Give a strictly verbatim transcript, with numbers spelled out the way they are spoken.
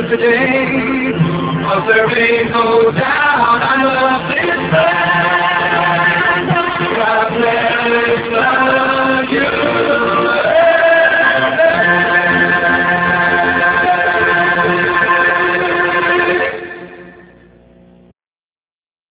today. Cause there ain't no doubt I love this land.